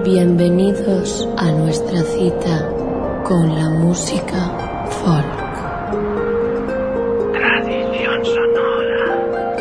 Bienvenidos a nuestra cita con la música folk. Tradición sonora.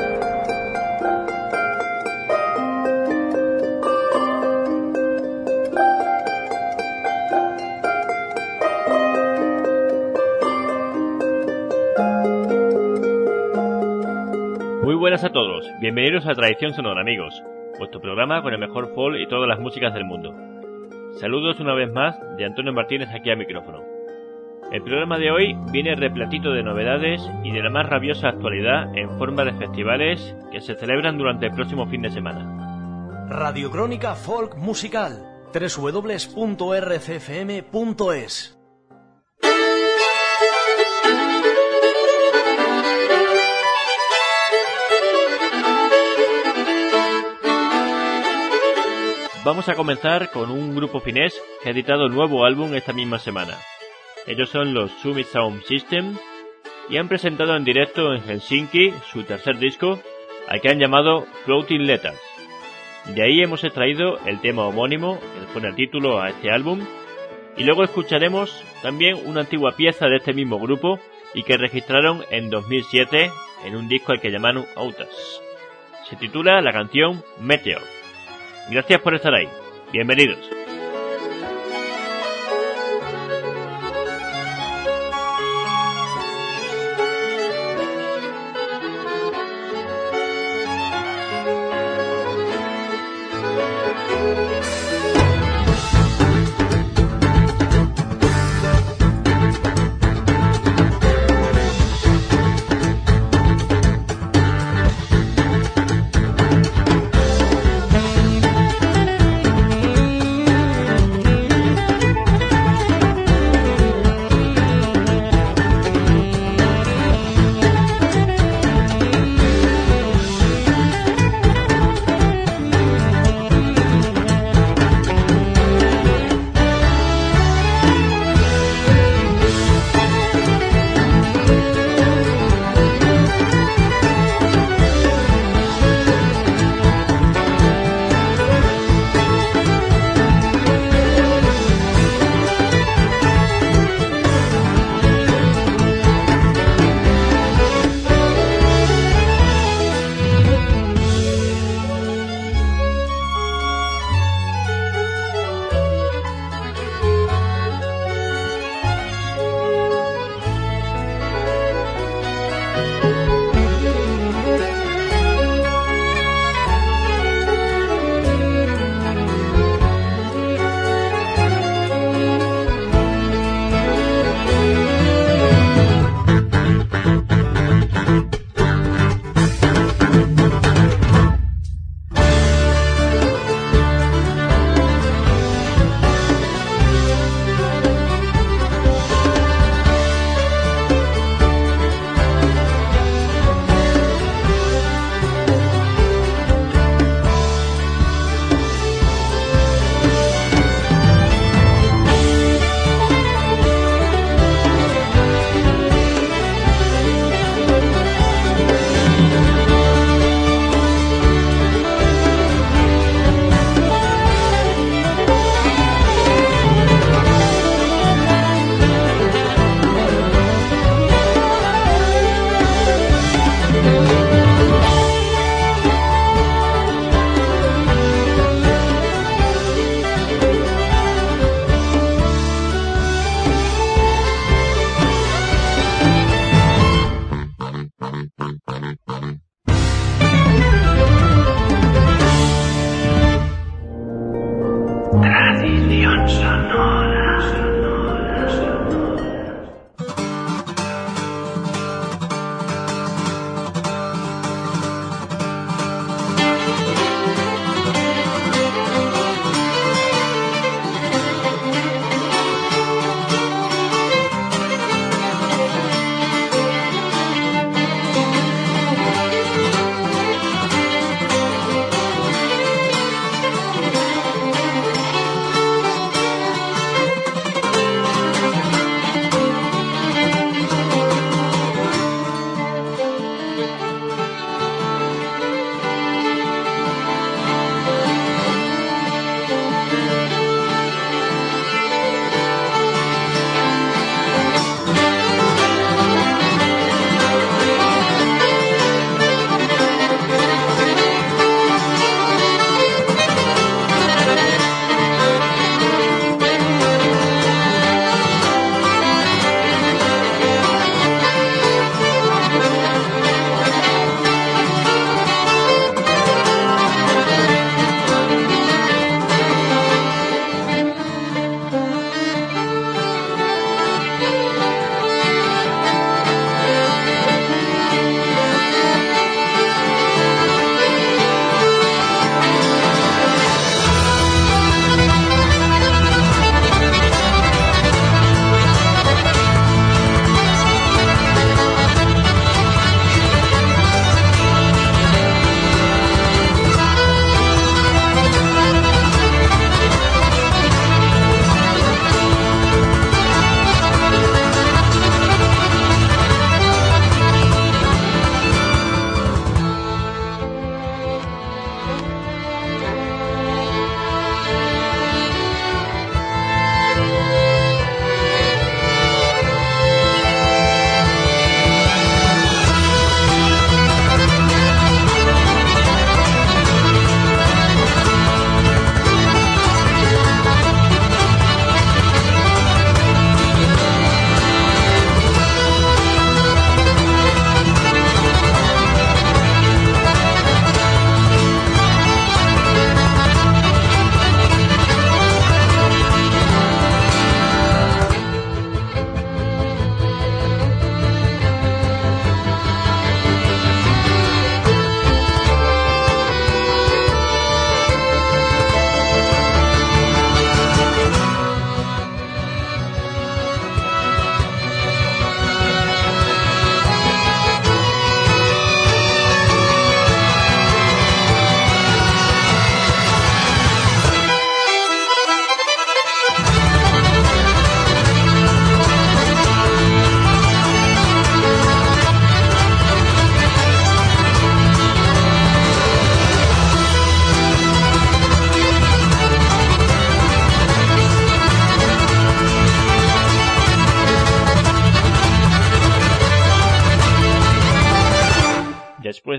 Muy buenas a todos, bienvenidos a Tradición Sonora, amigos, vuestro programa con el mejor folk y todas las músicas del mundo. Saludos una vez más de Antonio Martínez aquí al micrófono. El programa de hoy viene repletito de novedades y de la más rabiosa actualidad en forma de festivales que se celebran durante el próximo fin de semana. Radiocrónica Folk Musical, www.rcfm.es. Vamos a comenzar con un grupo finés que ha editado un nuevo álbum esta misma semana. Ellos son los Summit Sound System y han presentado en directo en Helsinki su tercer disco, al que han llamado Floating Letters. De ahí hemos extraído el tema homónimo, que pone el título a este álbum, y luego escucharemos también una antigua pieza de este mismo grupo y que registraron en 2007 en un disco al que llamaron Autas. Se titula la canción Meteor. Gracias por estar ahí. Bienvenidos.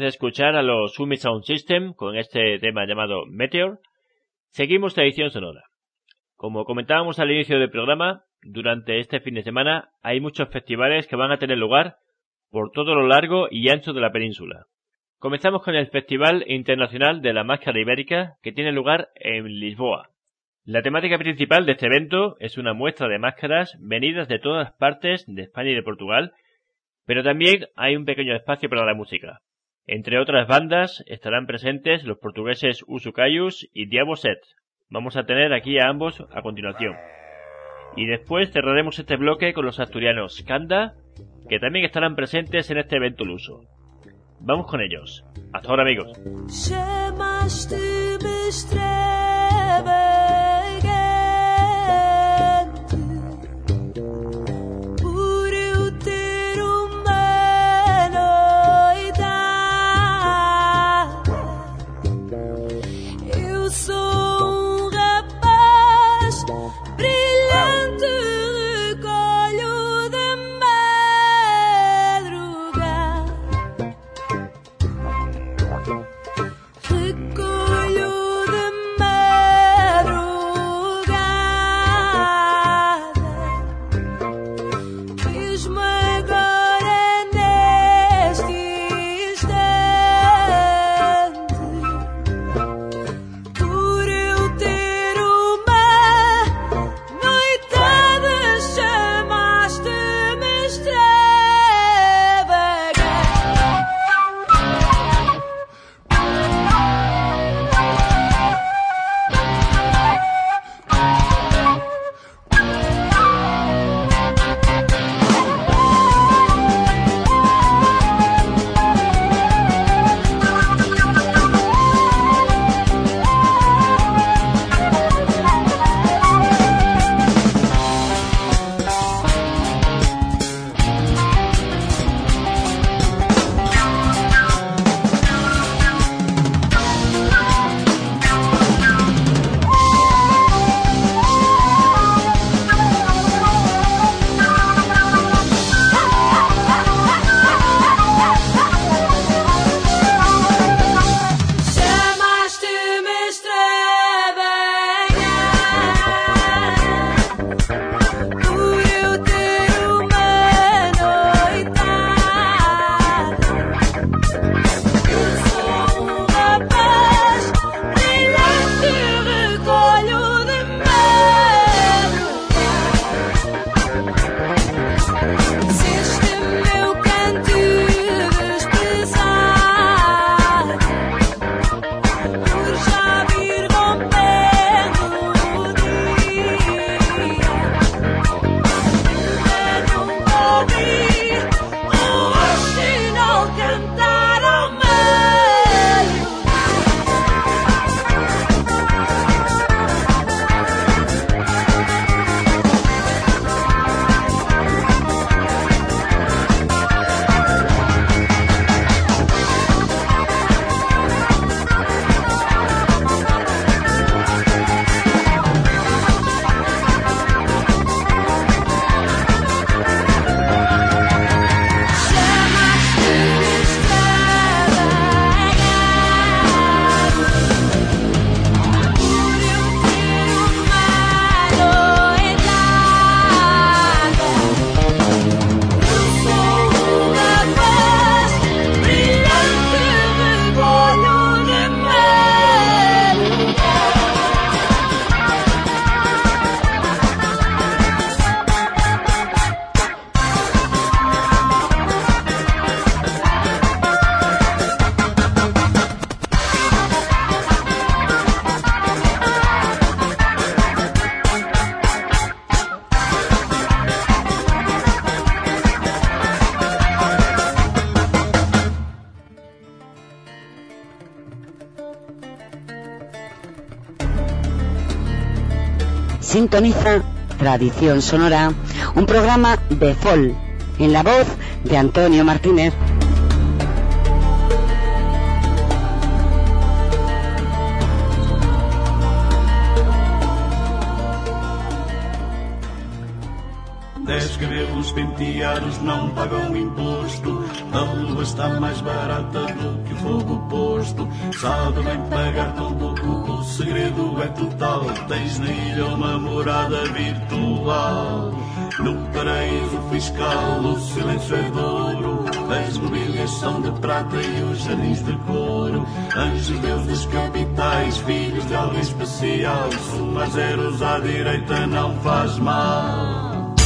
escuchar a los Summit Sound System con este tema llamado Meteor, seguimos la edición sonora. Como comentábamos al inicio del programa, durante este fin de semana hay muchos festivales que van a tener lugar por todo lo largo y ancho de la península. Comenzamos con el Festival Internacional de la Máscara Ibérica, que tiene lugar en Lisboa. La temática principal de este evento es una muestra de máscaras venidas de todas partes de España y de Portugal, pero también hay un pequeño espacio para la música. Entre otras bandas estarán presentes los portugueses Usucaius y Diabo Set. Vamos a tener aquí a ambos a continuación. Y después cerraremos este bloque con los asturianos Skanda, que también estarán presentes en este evento luso. Vamos con ellos. Hasta ahora, amigos. Sintoniza Tradición Sonora, un programa de folk, en la voz de Antonio Martínez. Descreveu os penteados não pagam imposto. A lua está mais barata do que o fogo posto. Sabe bem pagar tão pouco, o segredo é total. Tens na ilha uma morada virtual. No paraíso fiscal o silêncio é de ouro. As mobílias são de prata e os jardins de couro. Anjos, deuses, capitais, filhos de alguém especial. Somar zeros à direita não faz mal.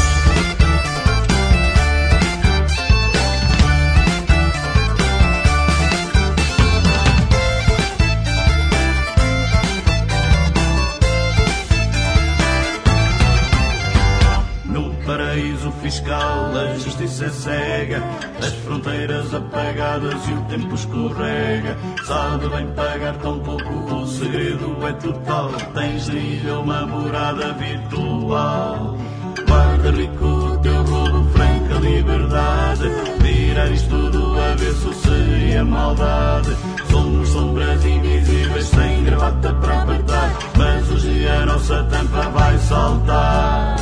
Paraíso fiscal, a justiça é cega, as fronteiras apagadas e o tempo escorrega. Sabe bem pagar tão pouco, o segredo é total. Tens na ilha uma morada virtual. Guarda rico o teu roubo, franca liberdade. Virar isto tudo avesso seria maldade. Somos sombras invisíveis sem gravata para apertar, mas hoje a nossa tampa vai saltar.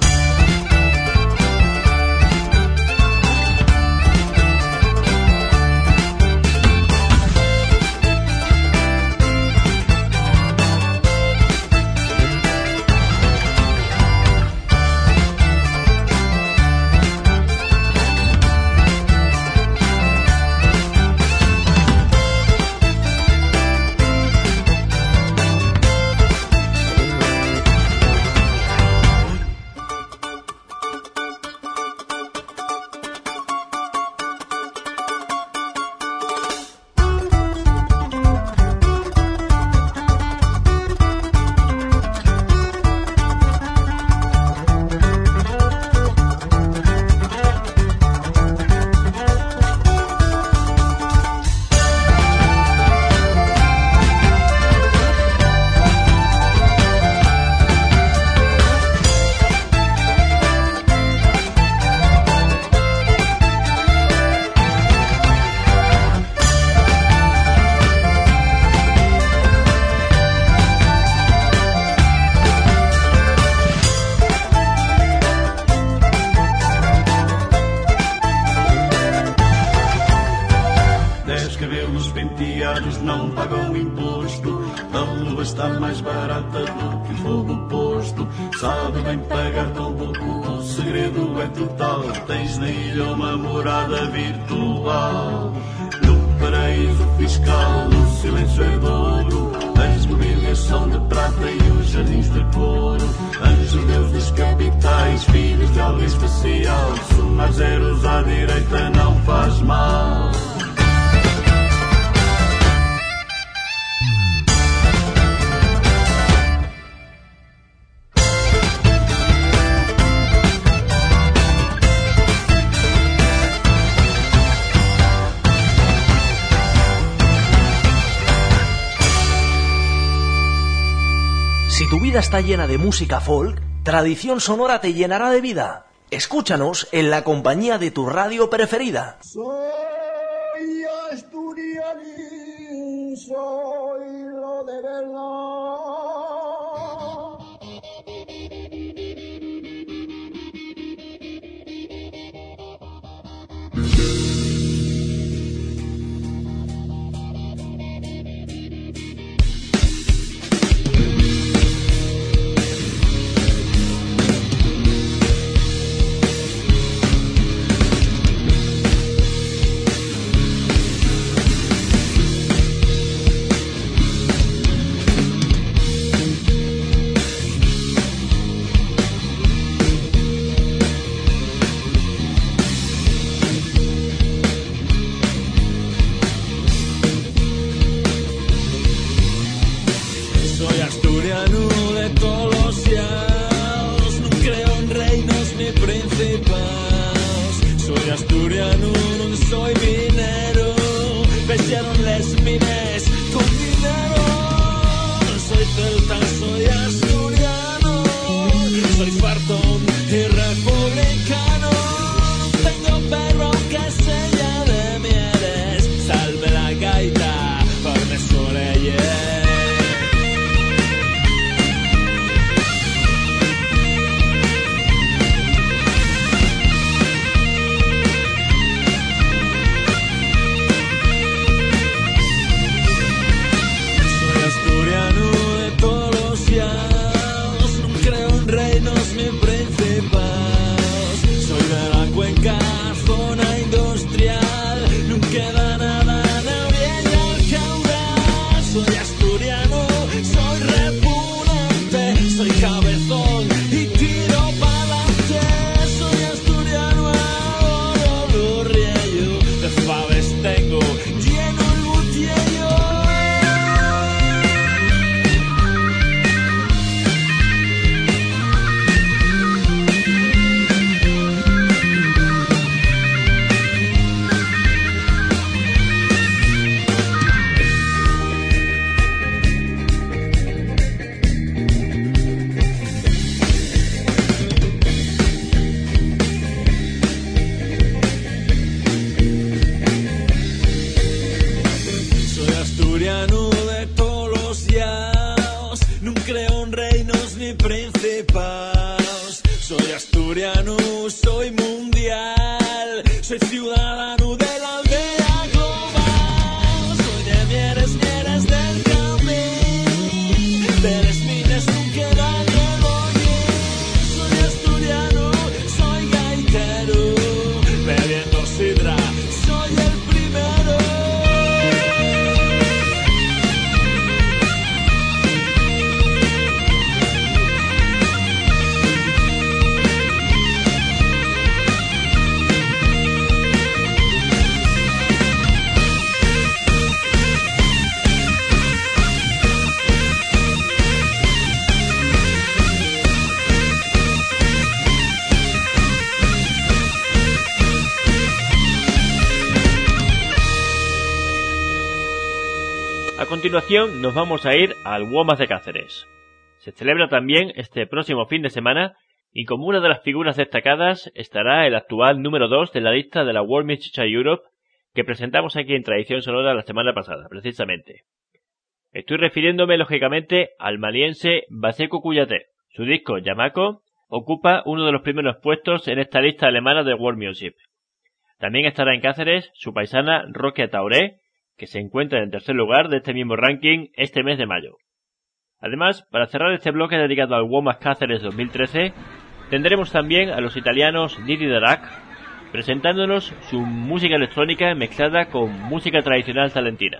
Tens na ilha uma morada virtual. No paraíso fiscal o silêncio é de ouro. As mobílias são de prata e os jardins de couro. Anjos, deuses, capitais, filhos de alguém especial. Somar zeros à direita não faz mal. Si tu vida está llena de música folk, Tradición Sonora te llenará de vida. Escúchanos en la compañía de tu radio preferida. Soy asturianín, soy lo de verdad. Asturiano, non soy minero, vestieron les mines con dinero. Soy celta, soy asturiano, soy fartón y republicano. Tengo perro que sella de mieles, salve la gaita por me soleyer. asturiano, soy mundial, soy ciudadano de la aldea global. Soy de Mieres, Mieres del Camín, de las minas nunca dan el hollín. Soy asturiano, soy gaitero, bebiendo sidra, soy el primero. A continuación nos vamos a ir al WOMAS de Cáceres. Se celebra también este próximo fin de semana y como una de las figuras destacadas estará el actual número 2 de la lista de la World Music Europe que presentamos aquí en Tradición Sonora la semana pasada, precisamente. Estoy refiriéndome lógicamente al maliense Baseku Kuyate. Su disco Yamako ocupa uno de los primeros puestos en esta lista alemana de World Music. También estará en Cáceres su paisana Roque Tauré, que se encuentra en el tercer lugar de este mismo ranking este mes de mayo. Además, para cerrar este bloque dedicado al WOMAS Cáceres 2013, tendremos también a los italianos Didi Darak, presentándonos su música electrónica mezclada con música tradicional salentina.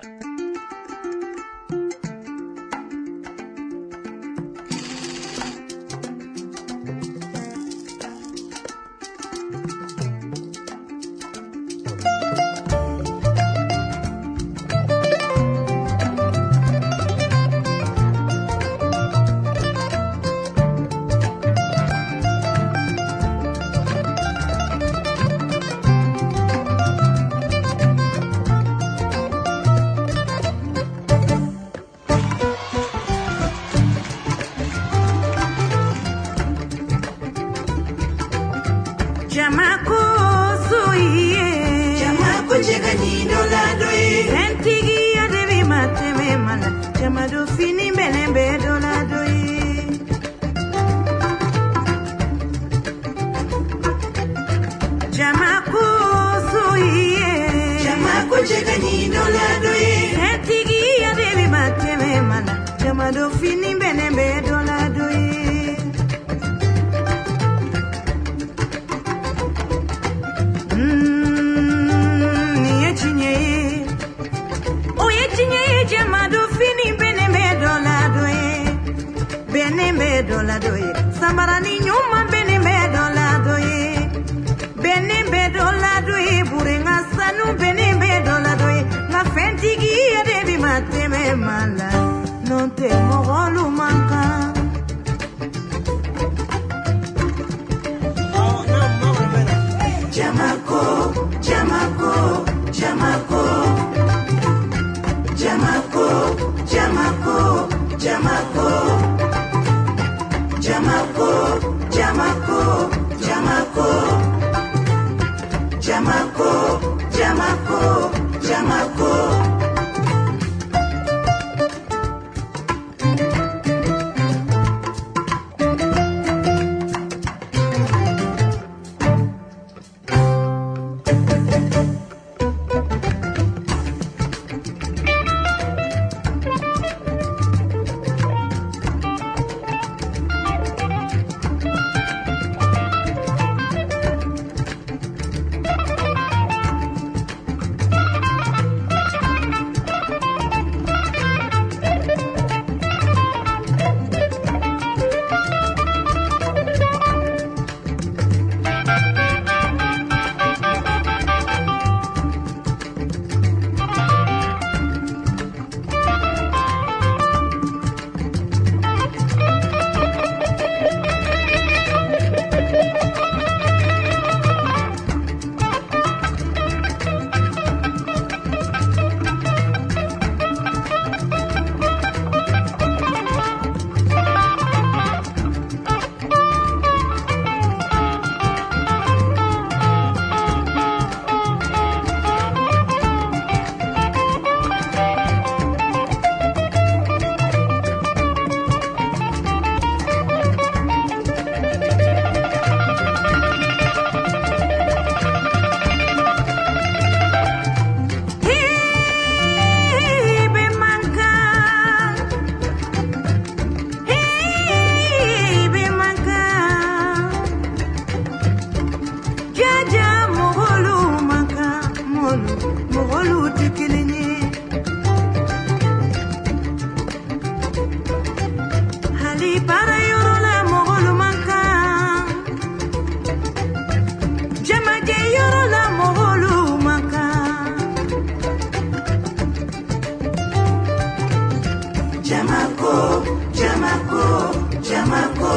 Jamako, Jamako, Jamako,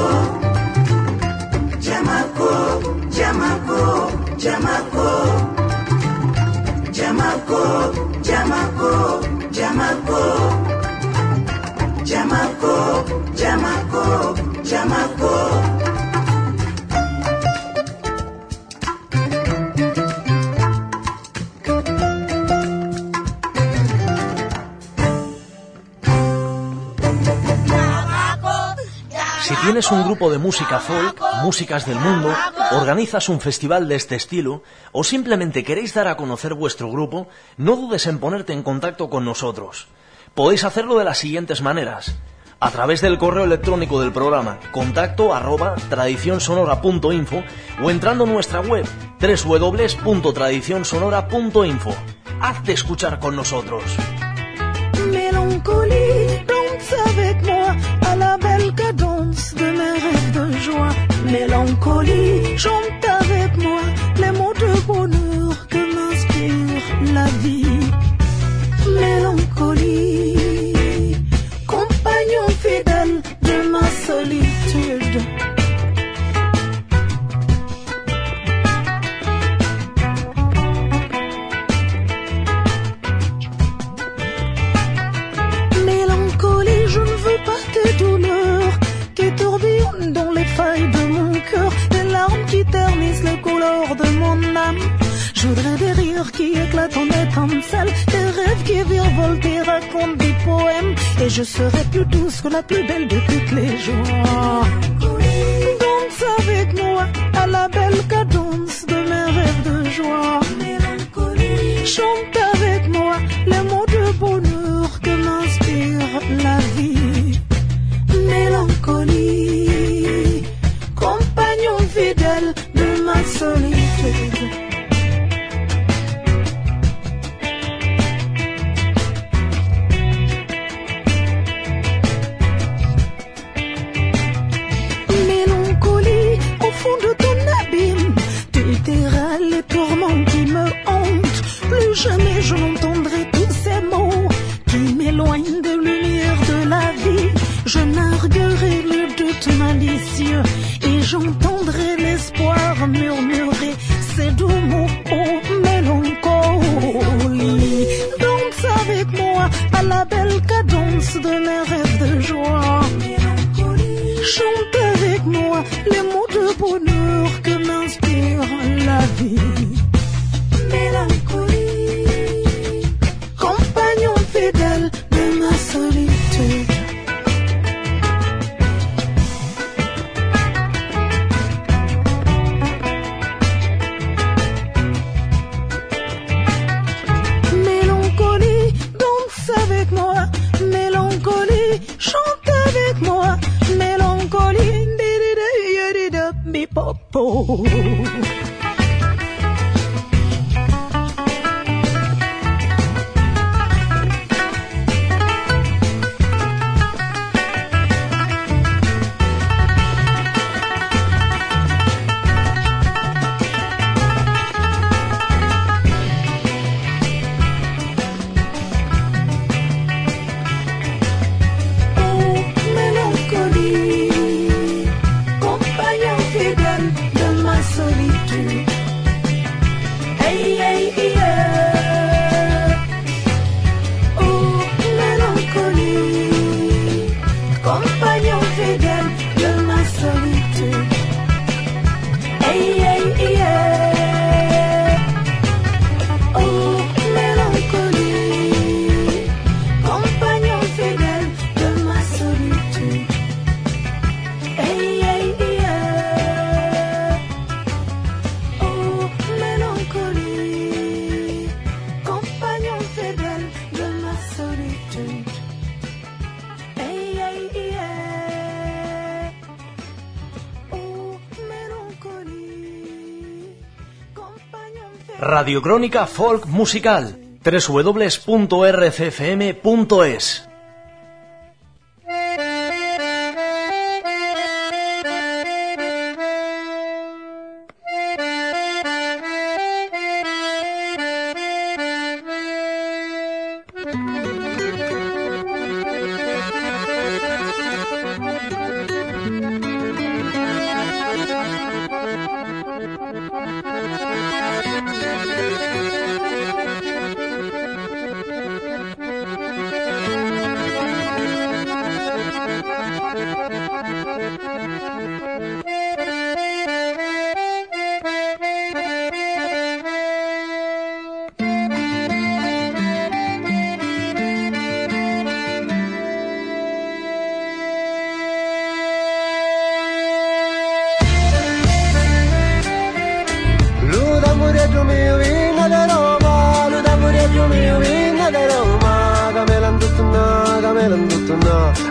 Jamako, Jamako, Jamako, Jamako, Jamako, Jamako, Jamako, Jamako, Jamako. Si tienes un grupo de música folk, músicas del mundo, organizas un festival de este estilo o simplemente queréis dar a conocer vuestro grupo, no dudes en ponerte en contacto con nosotros. Podéis hacerlo de las siguientes maneras: a través del correo electrónico del programa contacto@tradicionsonora.info o entrando en nuestra web www.tradicionsonora.info. Hazte escuchar con nosotros. Mélancolie, danse avec moi à la belle cadence de mes rêves de joie. Mélancolie, chante avec moi les mots de bonheur que m'inspire la vie. Mélancolie, compagnon fidèle de ma solitude. Dans les failles de mon cœur, des larmes qui ternissent les couleurs de mon âme. Je voudrais des rires qui éclatent en étincelles, des rêves qui virevoltent et racontent des poèmes. Et je serai plus douce que la plus belle de toutes les joies. Danse avec moi à la belle cadence de mes rêves de joie. Chante avec moi les mots de bonheur que m'inspire la vie. Mélancolie, compagnon fidèle de ma solitude. Mélancolie, au fond de ton abîme, tu tairas les tourments qui me hantent. Plus jamais je n'entendrai tous ces mots qui m'éloignent des lumières de la vie. Je narguerai le doute malicieux et j'entendrai l'espoir murmurer ces doux mots. Oh, mélancolie, danse avec moi à la belle cadence de mes rêves de joie. Chante avec moi les mots de bonheur que m'inspire la vie. Mélancolie, compagnon fidèle de ma solitude. Mélancolie, chante avec moi. Mélancolie, bi-popo. Radiocrónica Folk Musical, www.rcfm.es.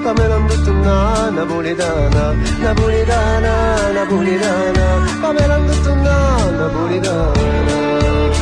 camelando tunna napolitana, napolitana, napolitana, camelando tunna napolitana.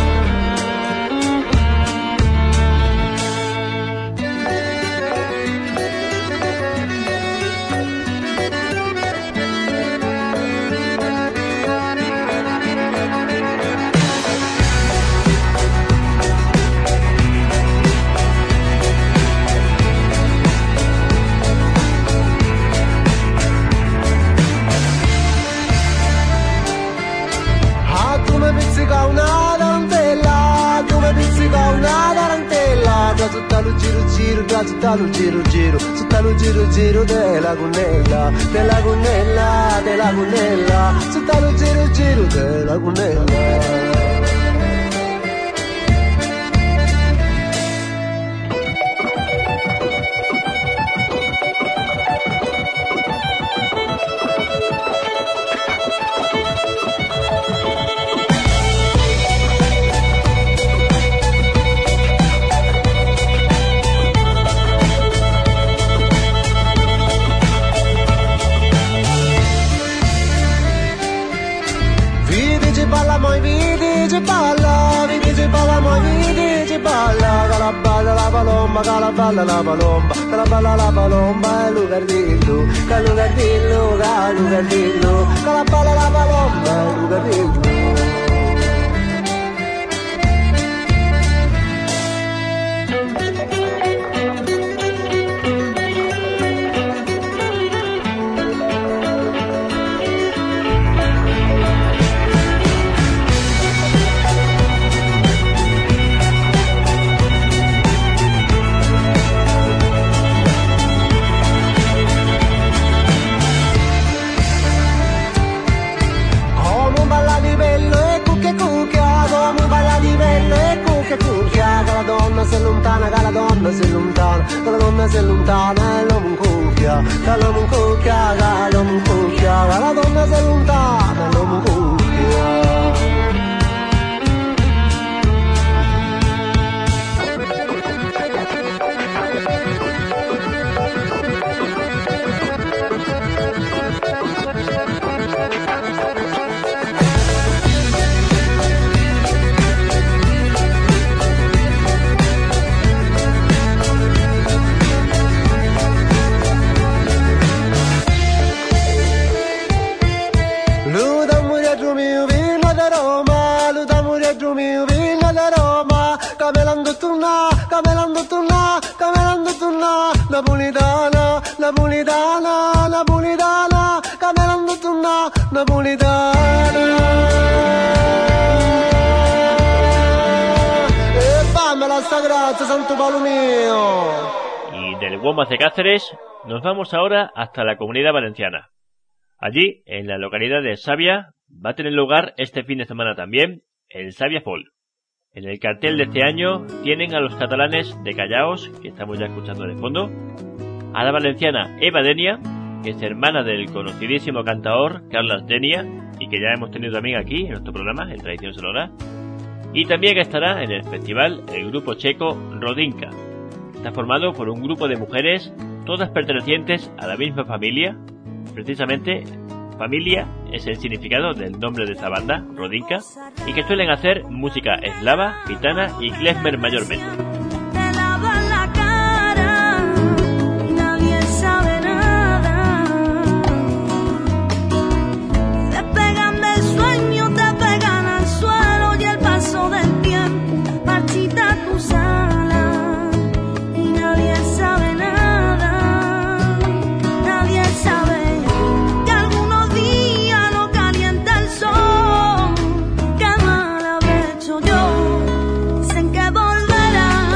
Tutta lo giro giro, tutta lo giro giro della Gunella, della Gunella, della Gunella, tutta lo giro giro della Gunella. Calaballa la palomba, calaballa la palomba, e l'ugardillo, calugardillo, calugardillo, calaballa la palomba, e l'ugardillo. Se lontana, che la donna si lontana, che la donna si lontana e l'uomo in cucchia, che l'uomo in cucchia, che l'uomo in cucchia, che la donna si lontana e l'uomo in cucchia. Napolitana, napolitana, napolitana, camelando tunna, napolitana. E fammela sta grazia, santo palo mío. Y del Guomas de Cáceres nos vamos ahora hasta la Comunidad Valenciana. Allí, en la localidad de Savia, va a tener lugar este fin de semana también el Savia Folk. En el cartel de este año tienen a los catalanes de Callaos, que estamos ya escuchando de fondo, a la valenciana Eva Denia, que es hermana del conocidísimo cantaor Carles Denia, y que ya hemos tenido también aquí en nuestro programa, en Tradición Sonora, y también estará en el festival el grupo checo Rodinka. Está formado por un grupo de mujeres, todas pertenecientes a la misma familia. Precisamente, familia es el significado del nombre de esta banda, Rodinka, y que suelen hacer música eslava, gitana y klezmer mayormente. Volverá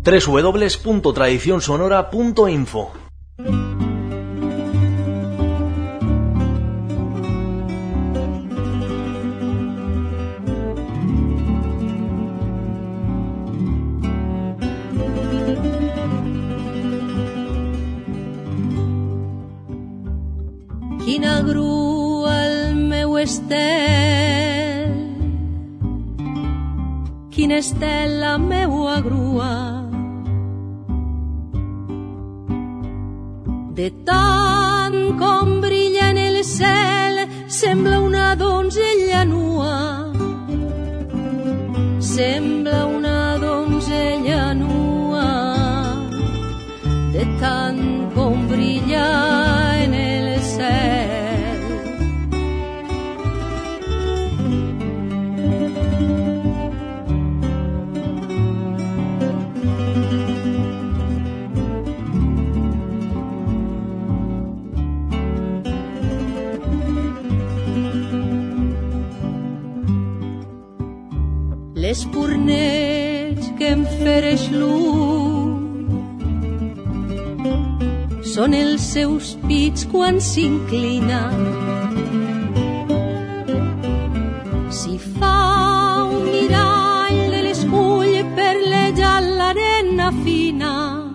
www.tradicionsonora.info. Quina grua el meu estel, quina estel la meua grua, de tant com brilla en el cel sembla una donzella nua, sembla una donzella nua, de tant com brilla en el cel. L'espurneig que em fereix l'ull són els seus pits quan s'inclina. Si fa un mirall de l'escull perleja l'arena fina,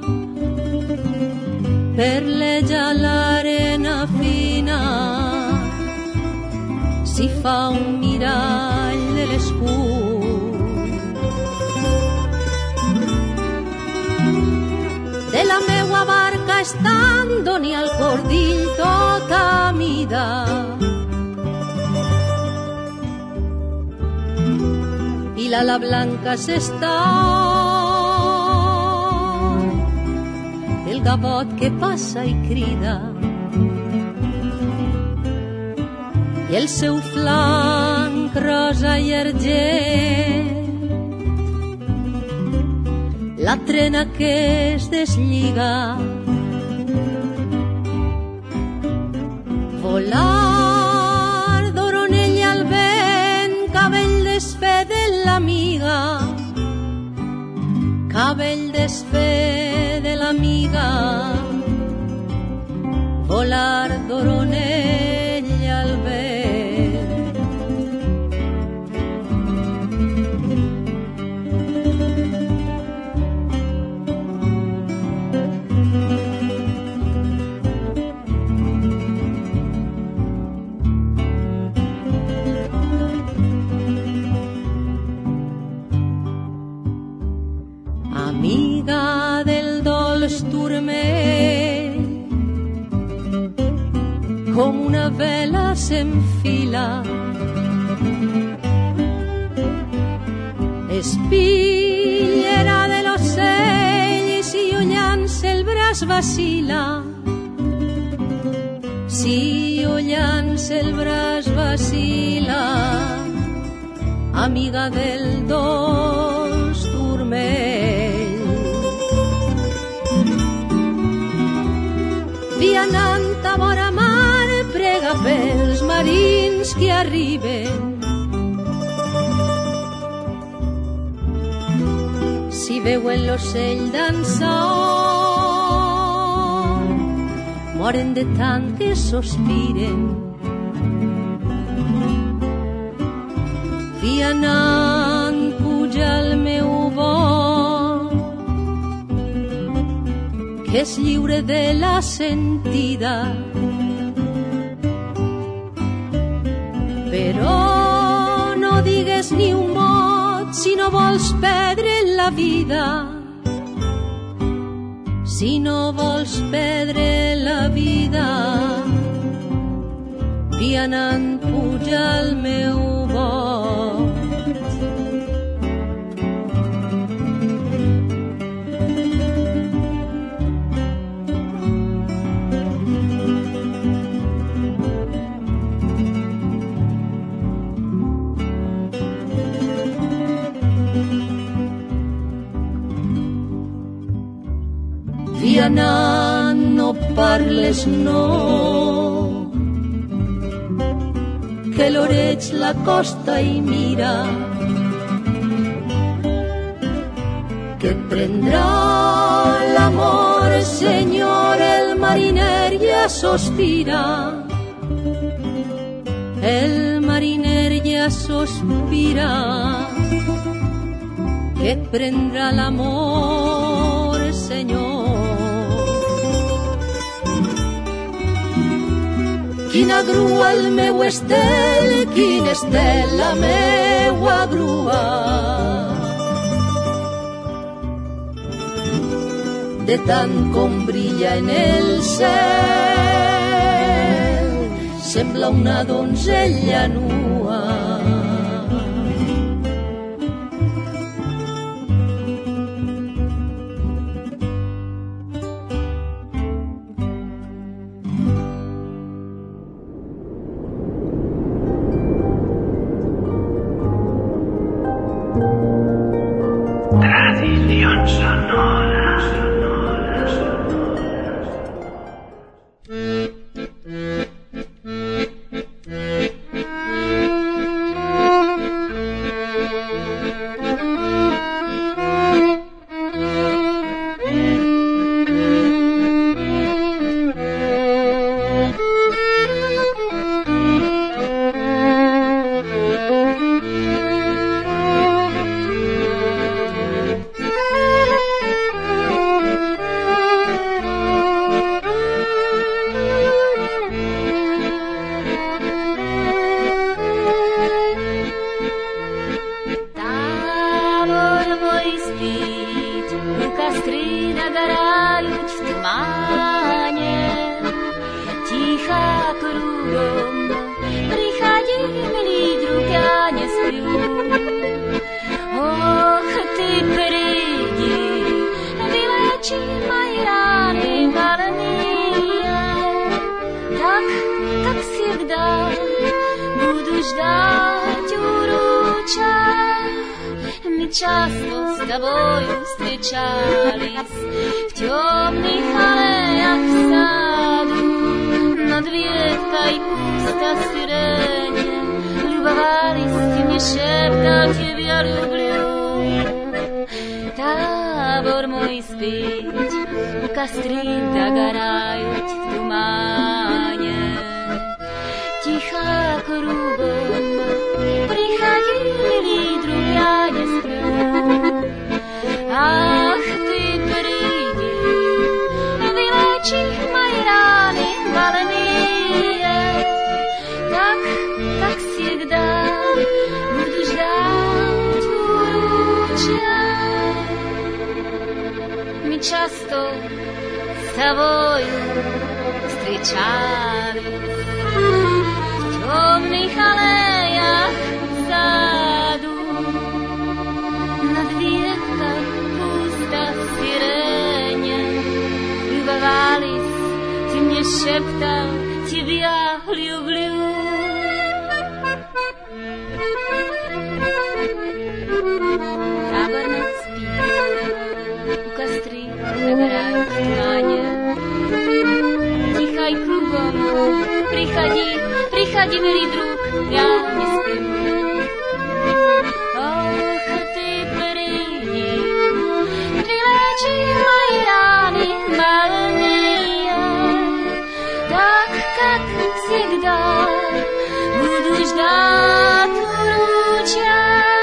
perleja l'arena fina. Si fa un mirall de l'escull, de la meua barca estando-n'hi al cordill tota mida. I l'ala blanca s'està, el gavot que passa i crida, i el seu flanc rosa i argent, la trena que es deslliga. Volar d'oronella al vent, cabell desfer de l'amiga, cabell desfer de l'amiga. Volar d'oronella al vent. Amiga del dolç turmell, com una vela s'enfila, espillera de l'ocell, i si jo llanço el braç vacila, si jo llanço el braç vacila. Amiga del dolç turmell, vianant a vora mar, prega pels marins que arriben. Si veuen l'ocell dansar, moren de tant que sospiren. Vianant puja el meu vol, que és lliure de la sentida, però no digues ni un mot si no vols perdre la vida, si no vols perdre la vida. Vianant puja el meu vol. Vianant, no parles, no, que l'oreig la costa i mira, que prendrà l'amor, Senyor, el mariner ja sospira. El mariner ja sospira, que prendrà l'amor, Senyor. Quina grua el meu estel, quin estel la meua grua. De tant com brilla en el cel, sembla una donzella nua. Tradición sonora. Často s тобою встречались в темных аллеях в саду, над веткой куста сирени, любовались, ты мне шептал, тебя люблю. Табор мой спит, костры догорают в тумане, тихо кругом приходили друг, я не сплю. Ах, ты приди, вылечи мои раны больные. Так, как всегда, буду ждать уручья. Мы часто с тобою встречались в темных аллеях в саду, над веткой куста сирени, любовались, ты мне шептал, тебя люблю. Табор наш спит, у костры догорают в тумане, тихо и кругом приходи, приходи, милый друг, я не сплю. Ох, ты приди, вылечи мои раны больные. Так, как всегда, буду ждать уручья.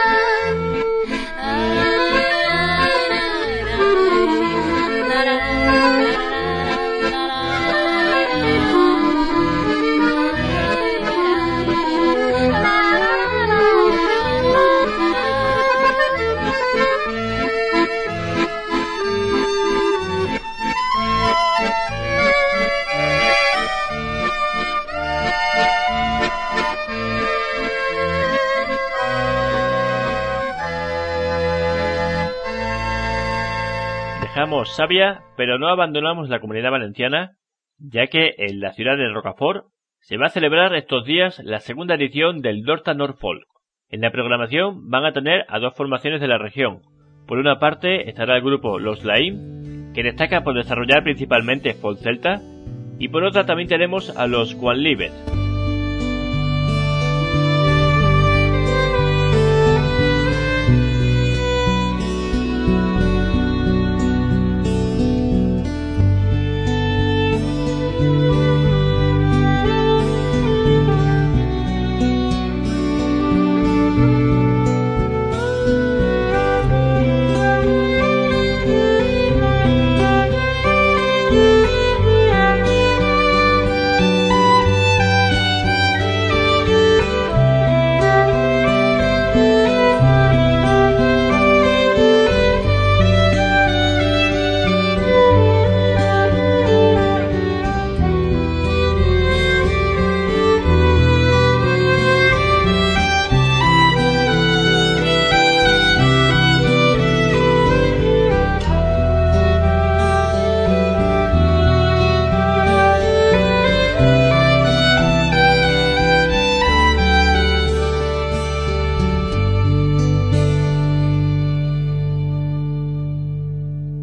Dejamos Sabia, pero no abandonamos la Comunidad Valenciana, ya que en la ciudad de Rocafort se va a celebrar estos días la segunda edición del Dorta Nord Folk. En la programación van a tener a dos formaciones de la región. Por una parte estará el grupo Los Laim, que destaca por desarrollar principalmente folk celta, y por otra también tenemos a los Quan Libet.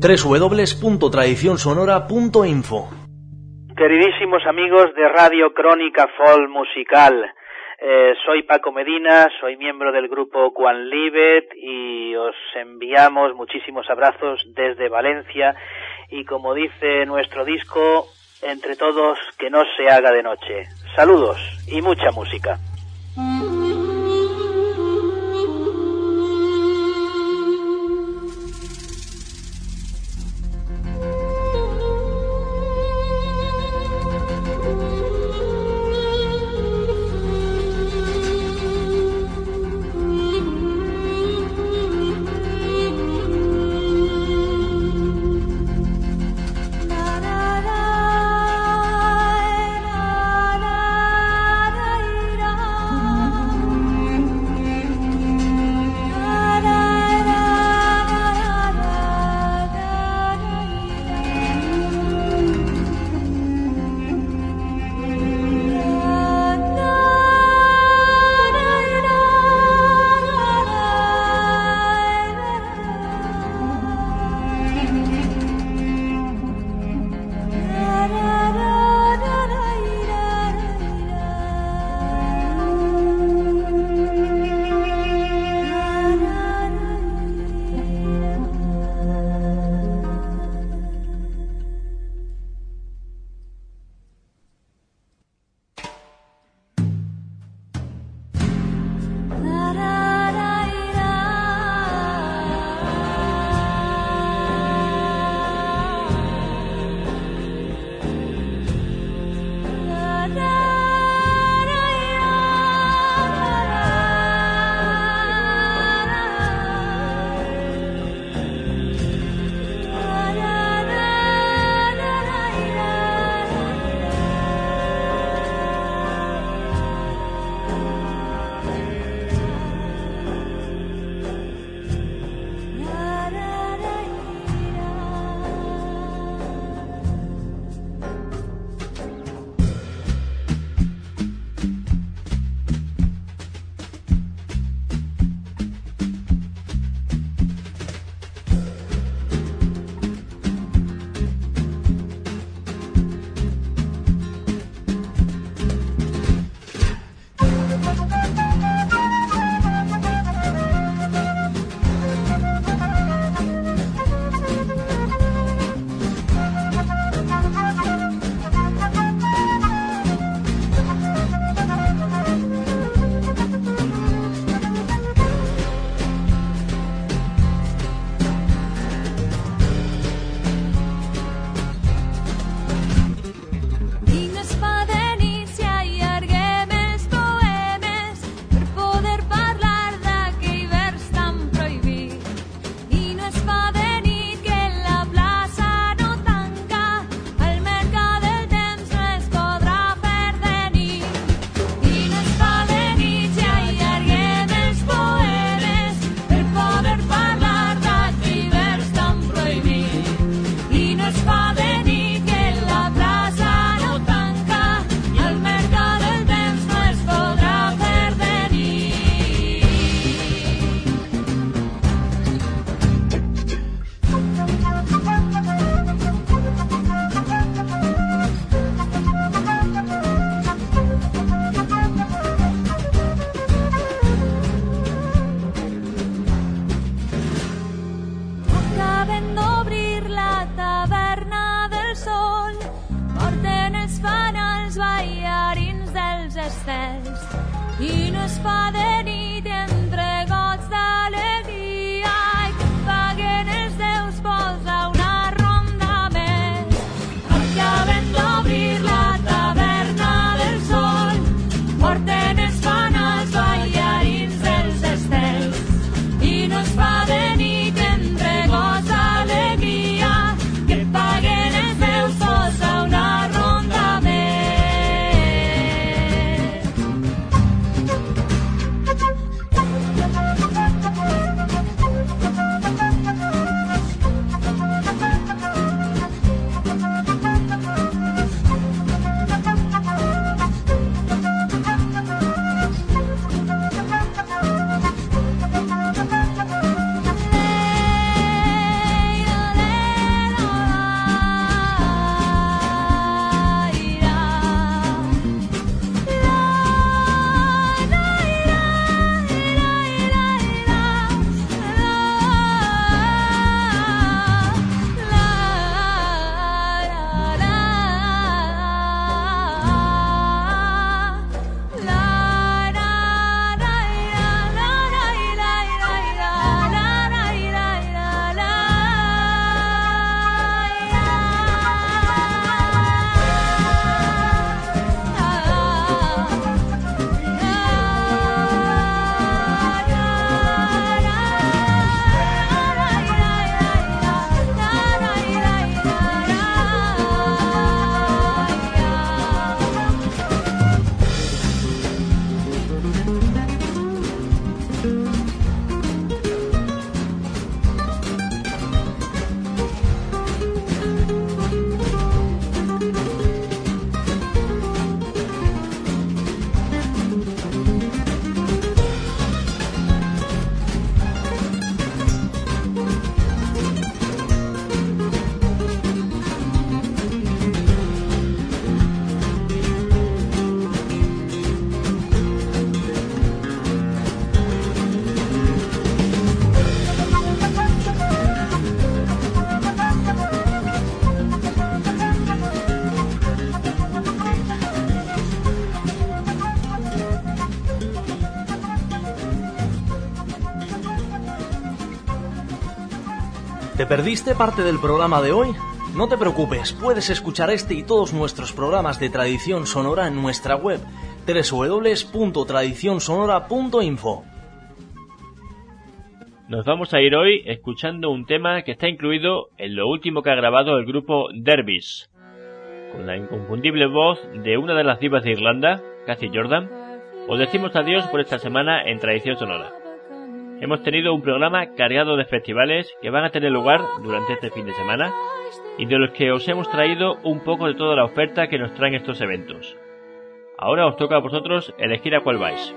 www.tradicionsonora.info. Queridísimos amigos de Radio Crónica Folk Musical, soy Paco Medina, soy miembro del grupo Quan Libet y os enviamos muchísimos abrazos desde Valencia y como dice nuestro disco, entre todos que no se haga de noche. Saludos y mucha música. i no es fa de nit entre gots d'alegria i que paguen els déus posa una ronda més. Acabem d'obrir la taverna del sol, porten els fanals ballarins dels estels i no es fa de nit entre gots d'alegria que paguen els déus posa una ronda més. ¿Te perdiste parte del programa de hoy? No te preocupes, puedes escuchar este y todos nuestros programas de Tradición Sonora en nuestra web www.tradicionsonora.info. Nos vamos a ir hoy escuchando un tema que está incluido en lo último que ha grabado el grupo Dervish, con la inconfundible voz de una de las divas de Irlanda, Cathy Jordan. Os decimos adiós por esta semana en Tradición Sonora. Hemos tenido un programa cargado de festivales que van a tener lugar durante este fin de semana y de los que os hemos traído un poco de toda la oferta que nos traen estos eventos. Ahora os toca a vosotros elegir a cuál vais.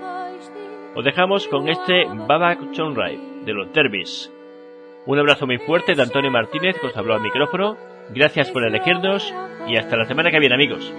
Os dejamos con este Babak Chonrai de los Dervish. Un abrazo muy fuerte de Antonio Martínez, que os habló al micrófono. Gracias por elegirnos y hasta la semana que viene, amigos.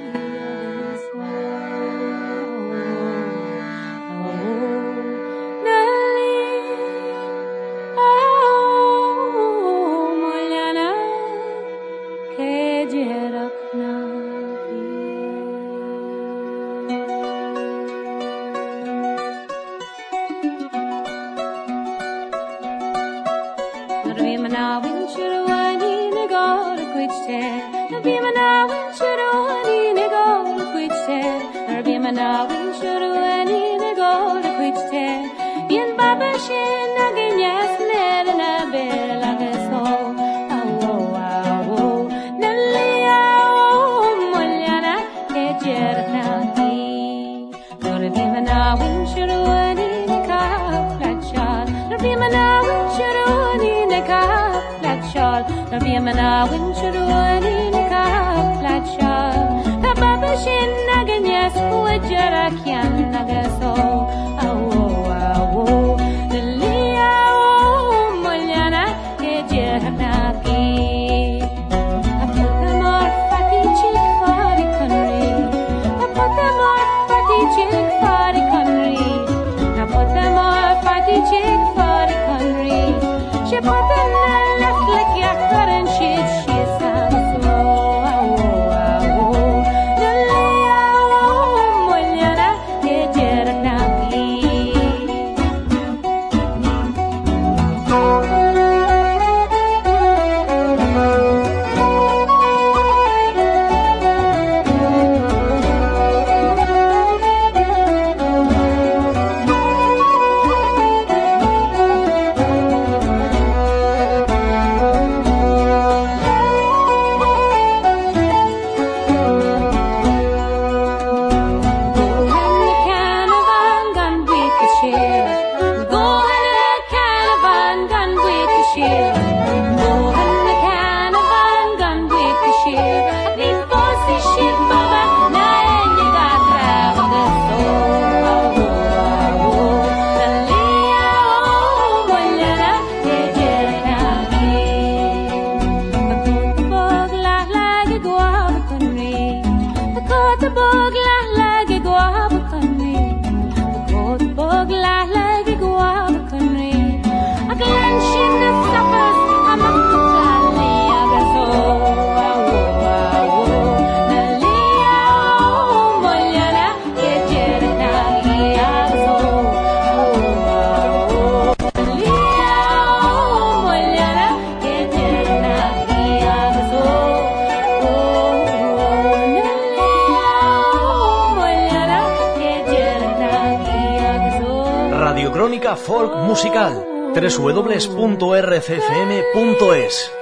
Crónica Folk Musical, www.rcfm.es.